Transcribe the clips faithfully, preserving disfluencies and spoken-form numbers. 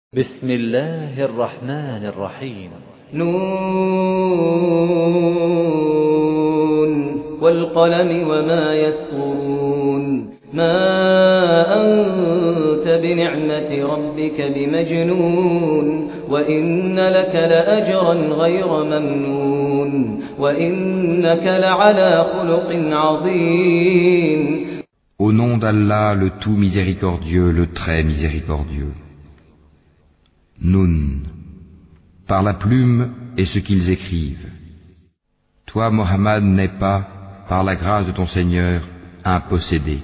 بسم الله الرحمن الرحيم. نون والقلم وما يسطرون ما أنت بنعمة ربك بمجنون وإن لك لأجرا غير ممنون وإنك لعلى خلق عظيم. Au nom d'Allah, le tout miséricordieux, le très miséricordieux. Nun, par la plume et ce qu'ils écrivent. Toi, Mohammed, n'es pas, par la grâce de ton Seigneur, un possédé.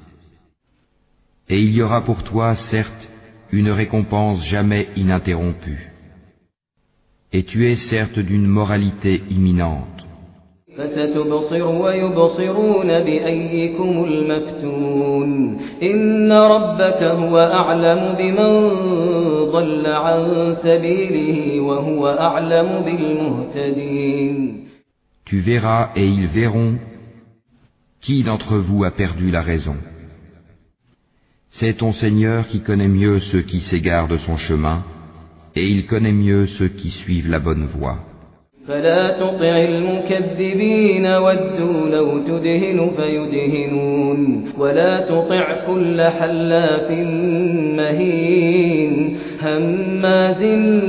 Et il y aura pour toi, certes, une récompense jamais ininterrompue. Et tu es certes d'une moralité imminente. فستبصر ويبصرون بأيكم المفتون إن ربك هو أعلم بمن ضل عن سبيله وهو أعلم بالمهتدين. Tu verras et ils verront qui d'entre vous a perdu la raison. C'est ton Seigneur qui connaît mieux ceux qui s'égarent de son chemin et il connaît mieux ceux qui suivent la bonne voie. فلا تطع المكذبين ودوا لو تدهن فيدهنون ولا تطع كل حلاف مهين هماز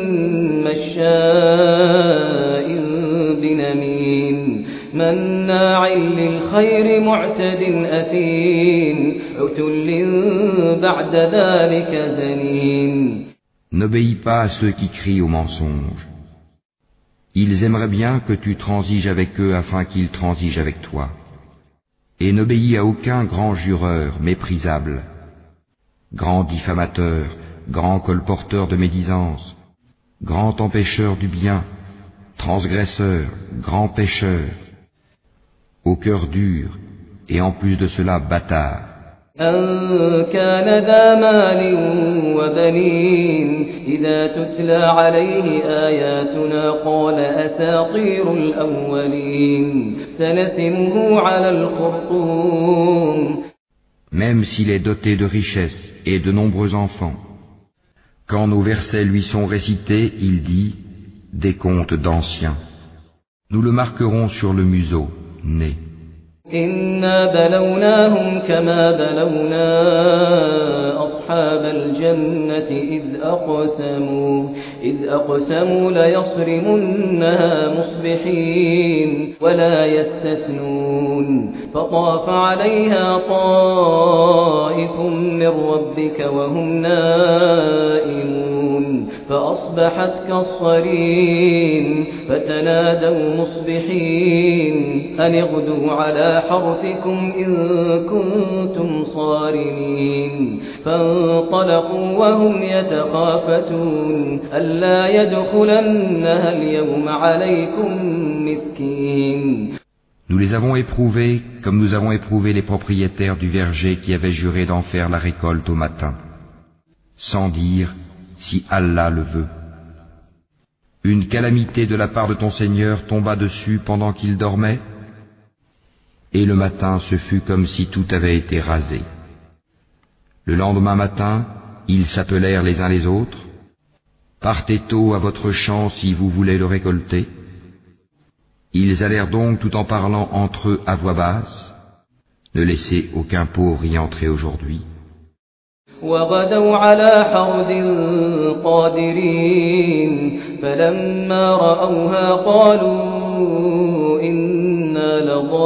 مشاء بنميم مناع للخير معتد أثيم عتل بعد ذلك زنيم. N'obéis pas à ceux qui crient au mensonge. Ils aimeraient bien que tu transiges avec eux afin qu'ils transigent avec toi. Et n'obéis à aucun grand jureur méprisable, grand diffamateur, grand colporteur de médisance, grand empêcheur du bien, transgresseur, grand pécheur, au cœur dur, et en plus de cela bâtard. أن كان ذا مال وبنين إذا تتلى عليه آياتنا قال أساطير الأولين سنسمه على الخرطوم. Même s'il est doté de richesses et de nombreux enfants, quand nos versets lui sont récités, il dit des contes d'anciens. Nous le marquerons sur le museau, nez. إنا بلوناهم كما بلونا أصحاب الجنة إذ أقسموا إذ أقسموا ليصرمنها مصبحين ولا يستثنون فطاف عليها طائف من ربك وهم نائمون فأصبحت كالصريم فتنادوا مصبحين أن اغدوا على حرثكم إن كنتم صارمين فانطلقوا وهم يتخافتون ألا يدخلنها اليوم عليكم مسكين. Nous les avons éprouvés comme nous avons éprouvé les propriétaires du verger qui avaient juré d'en faire la récolte au matin, sans dire si Allah le veut. Une calamité de la part de ton Seigneur tomba dessus pendant qu'il dormait, et le matin ce fut comme si tout avait été rasé. Le lendemain matin, ils s'appelèrent les uns les autres, partez tôt à votre champ si vous voulez le récolter. Ils allèrent donc tout en parlant entre eux à voix basse, ne laissez aucun pauvre y entrer aujourd'hui. وغدوا على حرد قادرين فلما رأوها قالوا إنا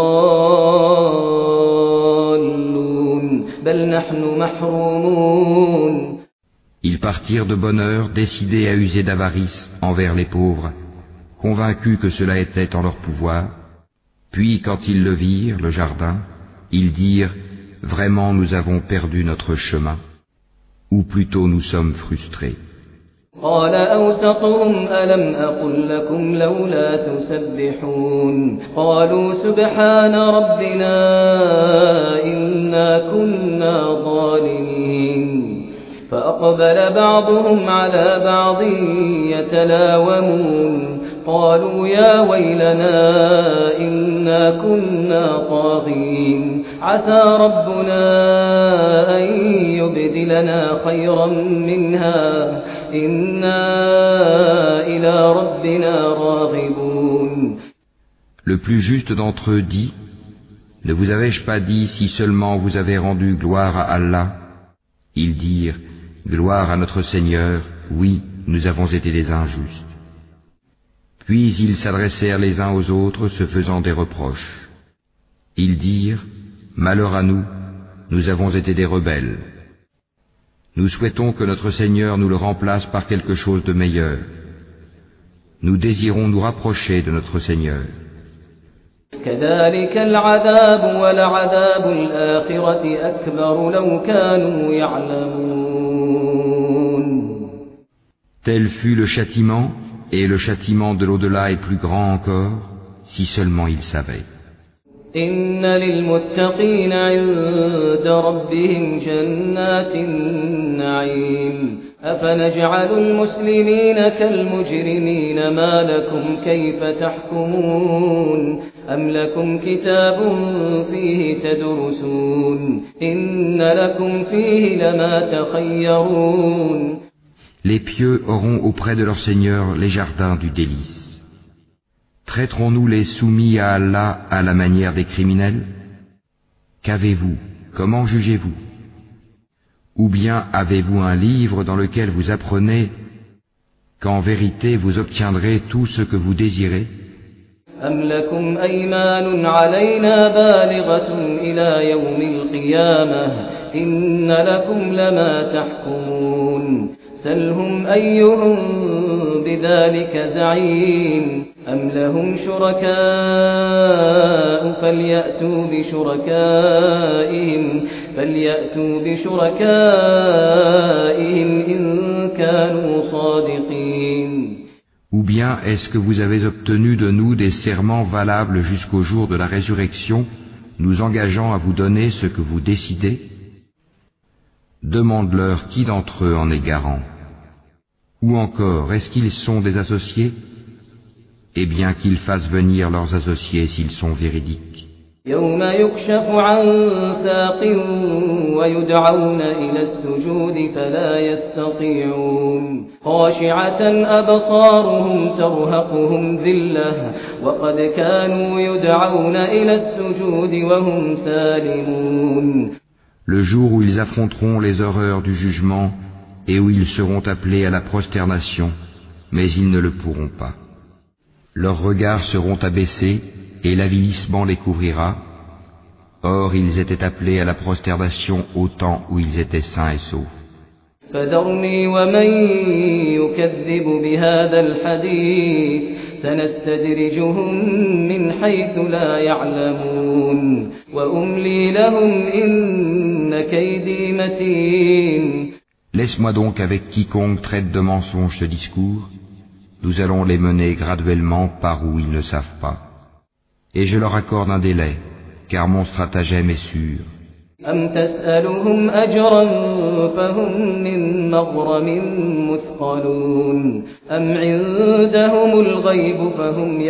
لضالون بل نحن محرومون. Ils partirent de bonne heure, décidés à user d'avarice envers les pauvres, convaincus que cela était en leur pouvoir. Puis quand ils le virent, le jardin, ils dirent « Vraiment nous avons perdu notre chemin ». Ou plutôt nous sommes frustrés. قال أوسطهم ألم أقل لكم لولا تسبحون قالوا سبحان ربنا إنا كنا ظالمين فأقبل بعضهم على بعض يتلاومون قالوا يا ويلنا إنا كنا طاغين عسى ربنا أن يبدلنا خيرا منها إنا إلى ربنا راغبون. Le plus juste d'entre eux dit: Ne vous avais-je pas dit si seulement vous avez rendu gloire à Allah? Ils dirent: Gloire à notre Seigneur, oui, nous avons été des injustes. Puis ils s'adressèrent les uns aux autres se faisant des reproches. Ils dirent: Malheur à nous, nous avons été des rebelles. Nous souhaitons que notre Seigneur nous le remplace par quelque chose de meilleur. Nous désirons nous rapprocher de notre Seigneur. كذلك العذاب ولعذاب الآخرة أكبر لو كانوا يعلمون. Tel fut le châtiment, et le châtiment de l'au-delà est plus grand encore, si seulement ils savaient. إن للمتقين عند ربهم جنات النعيم أفنجعل المسلمين كالمجرمين ما لكم كيف تحكمون أم لكم كتاب فيه تدرسون إن لكم فيه لما تخيرون. Les pieux auront auprès de leur Seigneur les jardins du délice. Traiterons-nous les soumis à Allah à la manière des criminels? Qu'avez-vous? Comment jugez-vous? Ou bien avez-vous un livre dans lequel vous apprenez qu'en vérité vous obtiendrez tout ce que vous désirez? أم لكم أيمان علينا بالغة إلى يوم القيامة إن لكم لما تحكمون سلهم أيهم بذلك زعيم أم لهم شركاء فليأتوا بشركائهم فليأتوا بشركائهم إن كانوا صادقين. Ou bien est-ce que vous avez obtenu de nous des serments valables jusqu'au jour de la résurrection, nous engageant à vous donner ce que vous décidez? Demande-leur qui d'entre eux en est garant. Ou encore, est-ce qu'ils sont des associés? Eh bien qu'ils fassent venir leurs associés s'ils sont véridiques. يوم يكشف عن ساق ويدعون إلى السجود فلا يستطيعون خاشعة أبصارهم ترهقهم ذلة وقد كانوا يدعون إلى السجود وهم سالمون. Le jour où ils affronteront les horreurs du jugement et où ils seront appelés à la prosternation, mais ils ne le pourront pas. Leurs regards seront abaissés et l'avilissement les couvrira. Or, ils étaient appelés à la prosternation au temps où ils étaient sains et saufs. فذرني ومن يكذب بهذا الحديث سنستدرجهم من حيث لا يعلمون وأملي لهم إن كيدي متين. Laisse-moi donc avec quiconque traite de mensonge ce discours, nous allons les mener graduellement par où ils ne savent pas. Et je leur accorde un délai, car mon stratagème est sûr. أم تسألهم أجرا فهم من مغرم مثقلون أم عندهم الغيب فهم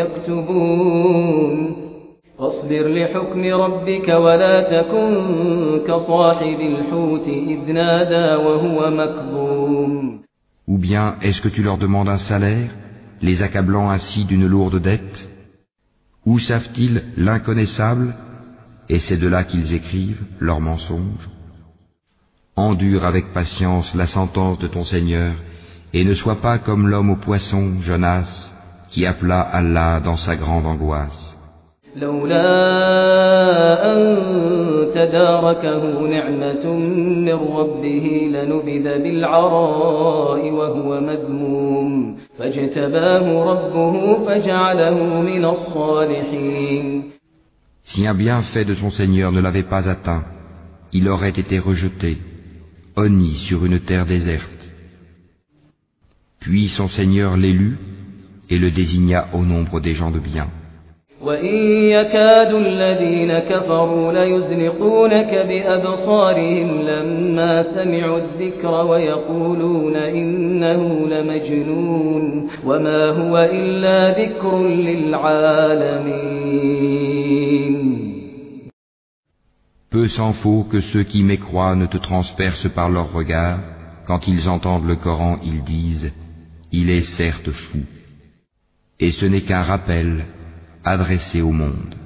يكتبون فاصبر لحكم ربك ولا تكن كصاحب الحوت إذ نادى وهو مكظوم. Ou bien est-ce que tu leur demandes un salaire, les accablant ainsi d'une lourde dette? Où savent-ils l'inconnaissable? Et c'est de là qu'ils écrivent leurs mensonges. Endure avec patience la sentence de ton Seigneur, et ne sois pas comme l'homme au poisson, Jonas, qui appela Allah dans sa grande angoisse. لولا أن تداركه نعمة من ربه لنبذ بالعراء وهو مذموم فاجتباه ربه فجعله من الصالحين. Si un bienfait de son Seigneur ne l'avait pas atteint, il aurait été rejeté, honni sur une terre déserte. Puis son Seigneur l'élut et le désigna au nombre des gens de bien. وإن يكاد الذين كفروا ليزلقونك بأبصارهم لما سمعوا الذكر ويقولون إنه لمجنون وما هو إلا ذكر للعالمين. Peu s'en faut que ceux qui mécroient ne te transpercent par leurs regards quand ils entendent le Coran, ils disent « Il est certes fou ». Et ce n'est qu'un rappel adressé au monde.